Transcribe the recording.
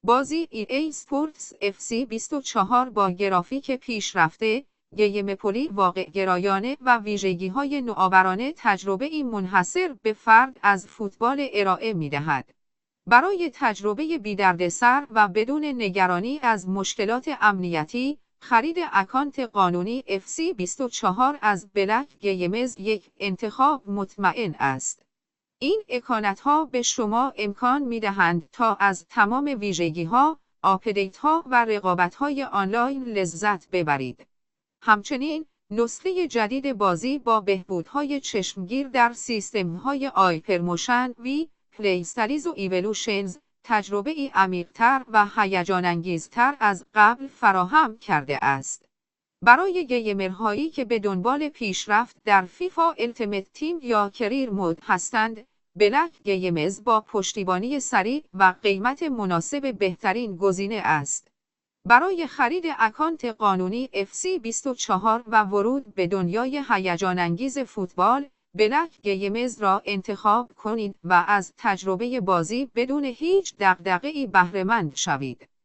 بازی EA Sports FC 24 با گرافیک پیشرفته، گیم‌پلی واقع‌گرایانه و ویژگی‌های نوآورانه تجربه‌ای منحصر به فرد از فوتبال ارائه می‌دهد. برای تجربه بی‌دردسر و بدون نگرانی از مشکلات امنیتی، خرید اکانت قانونی FC24 از بلک گیمز یک انتخاب مطمئن است. این اکانت‌ها به شما امکان می‌دهند تا از تمام ویژگی‌ها، آپدیت‌ها و رقابت‌های آنلاین لذت ببرید. همچنین، نسخه جدید بازی با بهبودهای چشمگیر در سیستم‌های هایپرموشن وی، پلی استایز و ایولوشنز، تجربه‌ای عمیق‌تر و هیجان‌انگیزتر از قبل فراهم کرده است. برای گیمرهایی که به دنبال پیشرفت در فیفا التیمیت تیم یا کریر مود هستند، بلک گیمز با پشتیبانی سریع و قیمت مناسب بهترین گزینه است. برای خرید اکانت قانونی FC24 و ورود به دنیای هیجان‌انگیز فوتبال، بلک گیمز را انتخاب کنید و از تجربه بازی بدون هیچ دغدغه‌ای بهره‌مند شوید.